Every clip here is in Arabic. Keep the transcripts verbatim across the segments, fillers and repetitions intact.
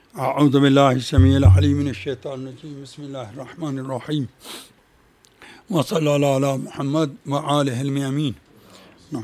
أعوذ بالله السميع العليم من الشيطان الرجيم. بسم الله الرحمن الرحيم، وصلى الله على محمد وآله الميامين. نعم.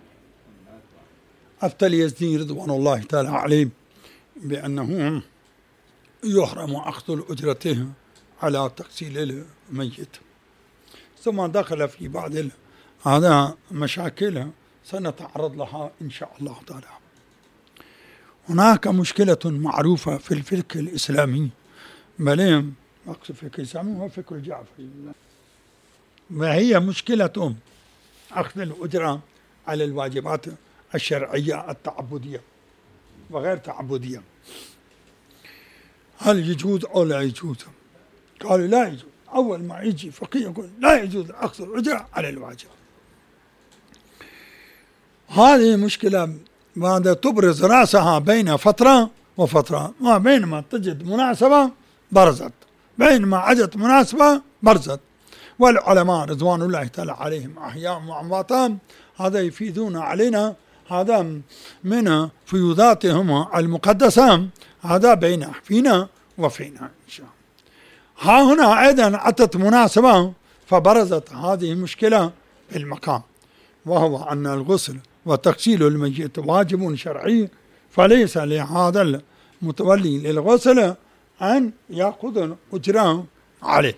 أفتى اليزدي رضوان الله تعالى عليه بأنه يحرم أخذ أجرته على تغسيل الميت، ثم دخل في بعض هذا مشاكل سنتعرض لها إن شاء الله تعالى. هناك مشكلة معروفة في الفقه الإسلامي، بل أقصد الفقه الإسلامي هو فقه الجعفري، وهي مشكلة أخذ الأجرة على الواجبات الشرعية التعبدية وغير تعبدية. هل يجوز أو لا يجوز؟ قالوا لا يجوز. أول ما يجي فقيه يقول لا يجوز أخذ الأجرة على الواجب. هذه مشكلة بعد تبرز رأسها بين فترة وفترة، ما بينما تجد مناسبة برزت، بينما عجت مناسبة برزت. والعلماء رضوان الله تعالى عليهم أحياء وأموات هذا يفيدون علينا، هذا من فيوضاتهم المقدسة، هذا بين فينا وفينا إن شاء الله. ها هنا أيضا أتت مناسبة فبرزت هذه المشكلة في المقام، وهو أن الغسل وتغسيل الميت واجب شرعي، فليس لهذا المتولي للغسل أن يأخذ أجره عليه.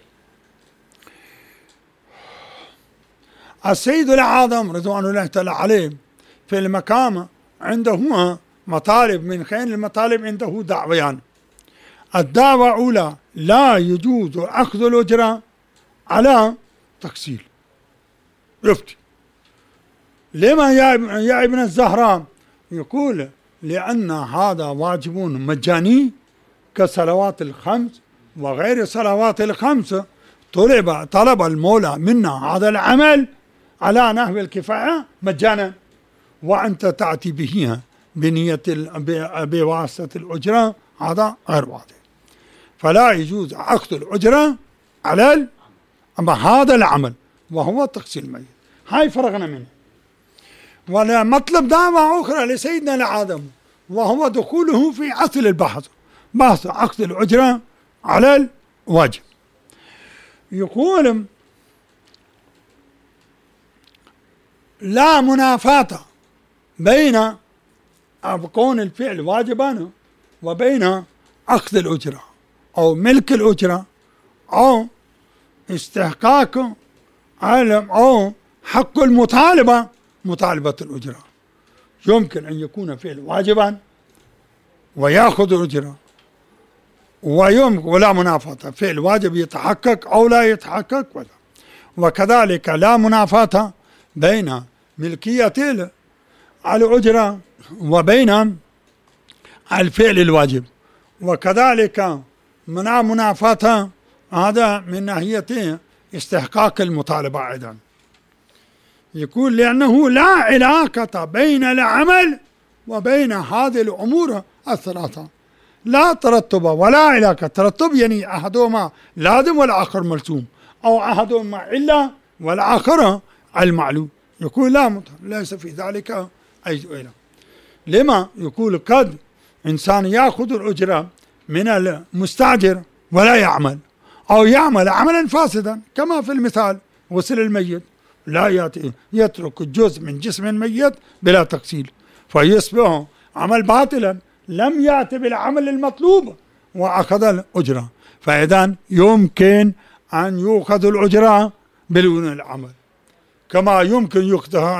السيد الأعظم رضوان الله تعالى عليه في المقام عنده مطالب، من خير المطالب عنده دعويان. الدعوة الأولى لا يجوز أخذ الأجرة على تغسيل، يفتي لما يا ابن الزهراء؟ يقول لأن هذا واجب مجاني كالصلوات الخمس وغير الصلوات الخمس، طلب طلب المولى منا هذا العمل على نحو الكفاية مجانا، وأنت تأتي به بنية بواسطة الأجرة، هذا غير واضح. فلا يجوز أخذ الأجرة على أما هذا العمل وهو تغسيل الميت. هاي فرغنا منه. ولا مطلب دعوة أخرى لسيدنا الأعظم، وهو دخوله في أصل البحث، بحث أخذ الأجرة على الواجب. يقول لا منافاة بين كون الفعل واجبا وبين أخذ الأجرة أو ملك الأجرة أو استحقاق أو حق المطالبة مطالبة الأجرة. يمكن أن يكون فعل واجبا ويأخذ الأجرة، ويمكن ولا منافاة، فعل واجب يتحقق أو لا يتحقق ولا. وكذلك لا منافاة بين ملكية الأجرة وبين الفعل الواجب، وكذلك منع منافاة هذا من ناحية استحقاق المطالبة أيضا. يقول لأنه لا علاقة بين العمل وبين هذه الأمور الثلاثة، لا ترتب ولا علاقة. ترتب يعني أحدهما لازم والآخر ملزوم، أو أحدهما إلا والآخر المعلوم. يقول لا، ليس في ذلك أي إله. لما؟ يقول قد إنسان يأخذ الأجرة من المستأجر ولا يعمل، أو يعمل عملا فاسدا كما في المثال غسل الميت، لا يأتي يترك جزء من جسم الميت بلا تغسيل فيصبح عمل باطلا، لم يأتي بالعمل المطلوب وأخذ الأجرة. فإذا يمكن أن يؤخذ الأجرة بدون العمل، كما يمكن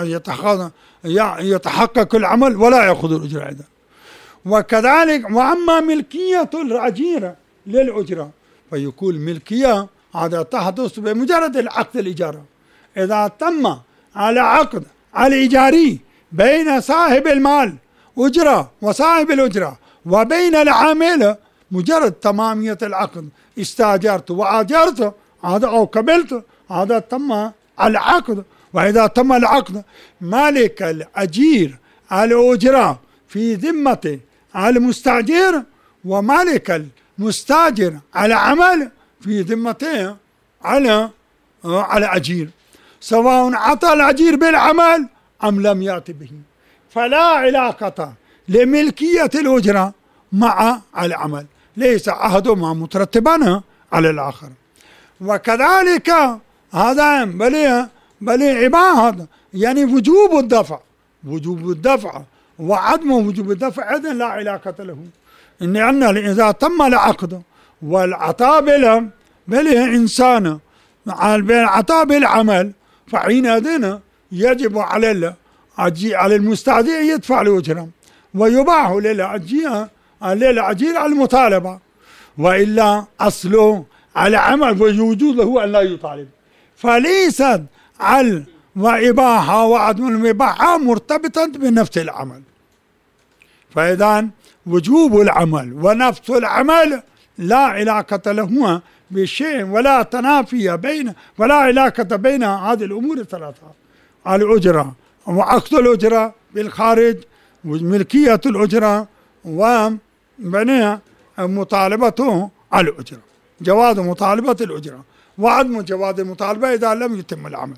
يتحقق العمل ولا يأخذ الأجرة أيضا. وكذلك وأما ملكية الأجير للأجرة فيقول ملكية هذا تحدث بمجرد العقد الإجارة. إذا تم على عقد الإيجاري بين صاحب المال أجرة وصاحب الأجرة وبين العامل، مجرد تمامية العقد، استأجرت وأجرت هذا أو قبلت، هذا تم العقد. وإذا تم العقد مالك الأجير الأجرة في ذمة المستأجر، ومالك المستأجر على عمل في ذمته على على أجير، سواء عطى الأجير بالعمل أم لم يأتي به. فلا علاقة لملكية الأجرة مع العمل، ليس أحدهما مترتبا على الآخر. وكذلك هذا بل بل عبادة يعني وجوب الدفع، وجوب الدفع وعدم وجوب الدفع إذن لا علاقة له، إن أن إذا تم العقد والعطاء بلا بل إنسان العطاء بالعمل فحينئذ يجب على على المستأجر يدفع الأجرة ويباح للأجير للأجير المطالبة، وإلا أصله على عمل ويجوز له أن لا يطالب. فليست على وإباحة وعدم الإباحة مرتبطة بنفس العمل. فإذا وجوب العمل ونفس العمل لا علاقة لهما بشيء ولا تنافي بين ولا علاقة بين هذه الأمور الثلاثة: الأجرة وأخذ الأجرة بالخارج وملكية الأجرة وبنيها مطالبته على الأجرة، جواز مطالبة الأجرة وعدم جواز المطالبة إذا لم يتم العمل.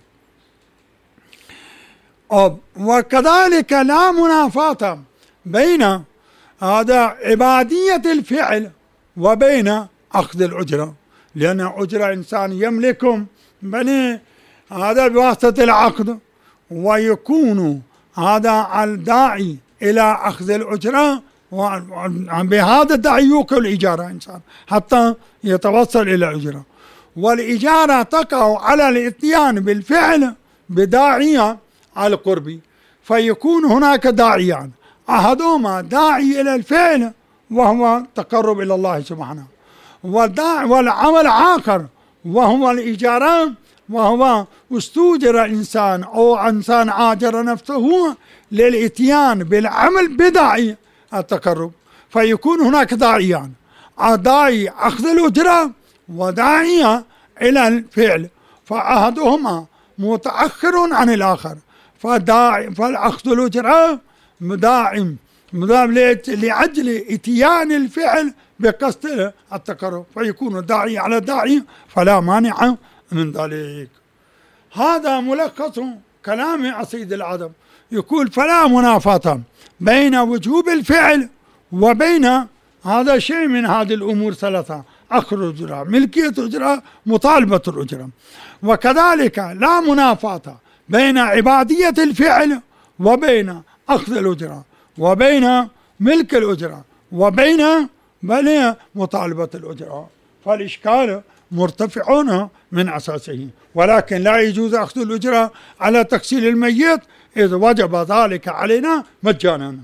وكذلك لا منافاة بين هذا عبادية الفعل وبين أخذ الأجرة، لأن أجرة إنسان يملكهم بني هذا بواسطة العقد، ويكون هذا الداعي إلى أخذ الأجرة بهذا الداعي يوكل الإجارة إنسان حتى يتوصل إلى الأجرة، والإجارة تقع على الإتيان بالفعل بداعية على القرب، فيكون هناك داعيان: أحدهما داعي إلى الفعل وهو تقرب إلى الله سبحانه، والعمل آخر وهو الإجارة، وهو استوجر إنسان أو إنسان آجر نفسه للإتيان بالعمل بداعي التقرب، فيكون هناك داعيان: داعي أخذ الأجرة وداعية إلى الفعل، فأحدهما متأخر عن الآخر، فداعي فالأخذ الأجرة مداعم لأجل إتيان الفعل بقصد التقرب، فيكون الداعي على الداعي فلا مانع من ذلك. هذا ملخص كلام سيد العدم، يقول: فلا منافاة بين وجوب الفعل وبين هذا شيء من هذه الأمور ثلاثة: أخذ الأجرة، ملكية الأجرة، مطالبة الأجرة. وكذلك لا منافاة بين عبادية الفعل وبين أخذ الأجرة وبين ملك الأجرة وبين بل مطالبة الأجرة، فالإشكال مرتفعون من أساسه. ولكن لا يجوز أخذ الأجرة على تغسيل الميت إذ وجب ذلك علينا مجانا.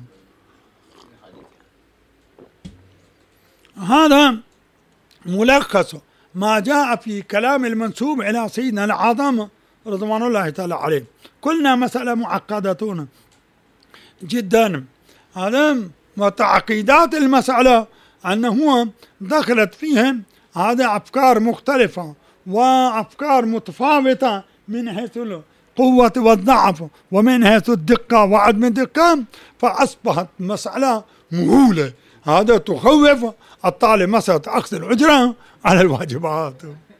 هذا ملخص ما جاء في كلام المنسوب إلى سيدنا العظم رضوان الله تعالى عليه. قلنا مسألة معقدة جدا، هذا وتعقيدات المسألة أنه دخلت فيهم هذا أفكار مختلفة وأفكار متفاوتة من حيث القوة والضعف ومن حيث الدقة وعدم الدقة، فأصبحت مسألة مهولة هذا تخوف الطالب مسألة أخذ الأجرة على الواجبات.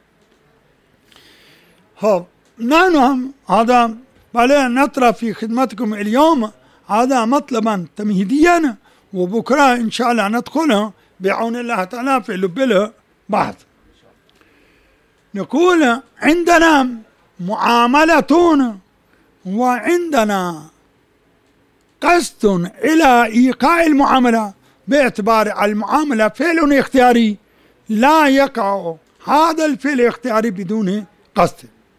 نحن هذا بل نطرح في خدمتكم اليوم هذا مطلبا تمهيديا، وبكرة إن شاء الله ندخله بعون الله تعالى في لب بحث. نقول عندنا معاملة وعندنا قصد إلى إيقاع المعاملة، باعتبار المعاملة فعل اختياري لا يقع هذا الفعل الاختياري بدون قصد.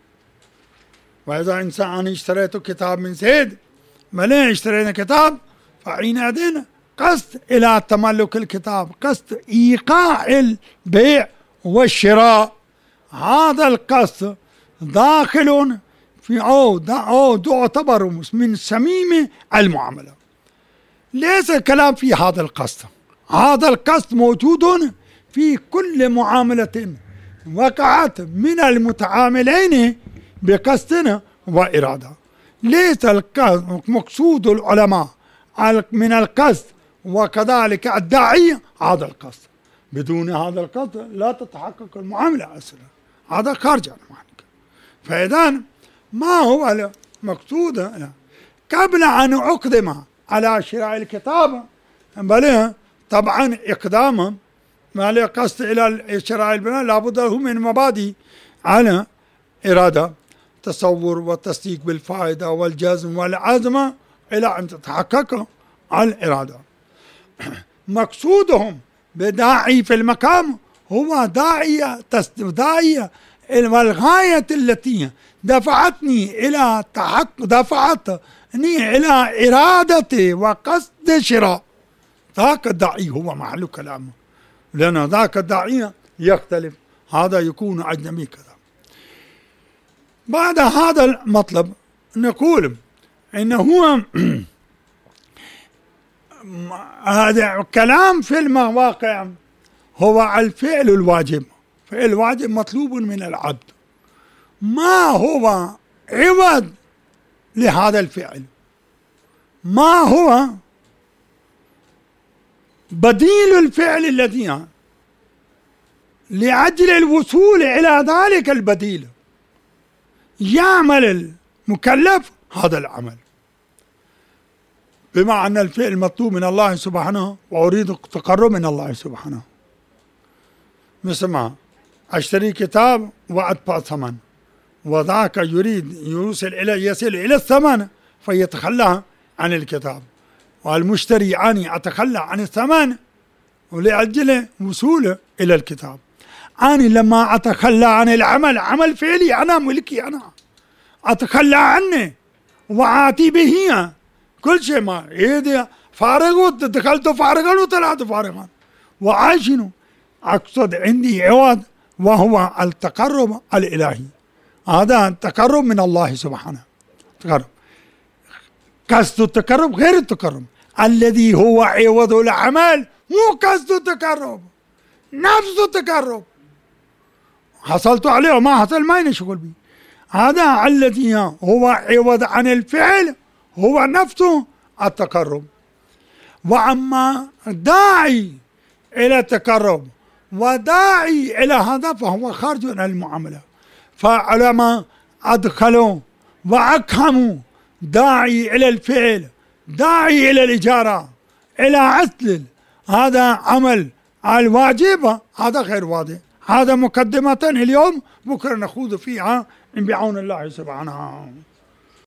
وإذا إنسان اشتريت كتاب من زيد ملين اشترينا كتاب فحينئذ قصد إلى تملك الكتاب، قصد إيقاع البيع والشراء، هذا القصد داخل في أو أو تعتبر من صميم المعاملة. ليس الكلام في هذا القصد، هذا القصد موجود في كل معاملة وقعت من المتعاملين بقصد وإرادة. ليس مقصود العلماء من القصد وكذلك الداعي هذا القصد، بدون هذا القصد لا تتحقق المعاملة أصلا، هذا خارج عن المعاملة. فإذا ما هو المقصود؟ قبل أن أقدم على شراء الكتاب بل طبعا إقدامهم ما له قصد إلى شرائع البناء لابد له من مبادئ على إرادة، تصور والتصديق بالفائدة والجزم والعزم إلى أن تتحقق الإرادة. مقصودهم بداعي في المقام هو داعية داعية والغاية التي دفعتني إلى تحقق دفعتني إلى إرادة وقصد شراء. ذاك الداعي هو محل كلامه، لأن ذاك الداعي يختلف، هذا يكون أجنبي كذا. بعد هذا المطلب نقول إنه هو هذا كلام في المواقع هو الفعل الواجب. فعل الواجب مطلوب من العبد، ما هو عوض لهذا الفعل، ما هو بديل الفعل الذي لأجل الوصول إلى ذلك البديل يعمل المكلف هذا العمل. بما أن الفعل مطلوب من الله سبحانه وأريد التقرب من الله سبحانه، مثل ما أشتري كتاب وأدفع ثمن، وذاك يريد يوصل إلى يصل إلى الثمن فيتخلى عن الكتاب، والمشتري أني أتخلى عن الثمن ولأجل وصوله إلى الكتاب. أنا لما أتخلى عن العمل، عمل فعلي أنا ملكي، أنا أتخلى عنه وآتي به كل شيء، ما إذا فارغ دخلت فارغا وطلعت فارغا وعايشنه. أقصد عندي عوض وهو التقرب الإلهي، هذا التقرب من الله سبحانه. تقرب قصد التقرب غير التقرب الذي هو عوض العمل، مو قصد التقرب، نفس التقرب حصلت عليه وما حصل ما نشغل به. هذا الذي هو عوض عن الفعل هو نفسه التقرب. وأما داعي إلى التقرب وداعي إلى هذا فهو خارج عن المعاملة. فعلماء أدخلوا وأقهموا داعي إلى الفعل، داعي إلى الإجارة، إلى عسل، هذا عمل الواجب، هذا غير واضح. هذا مقدمة اليوم، بكرة نخوض فيها بعون الله سبحانه.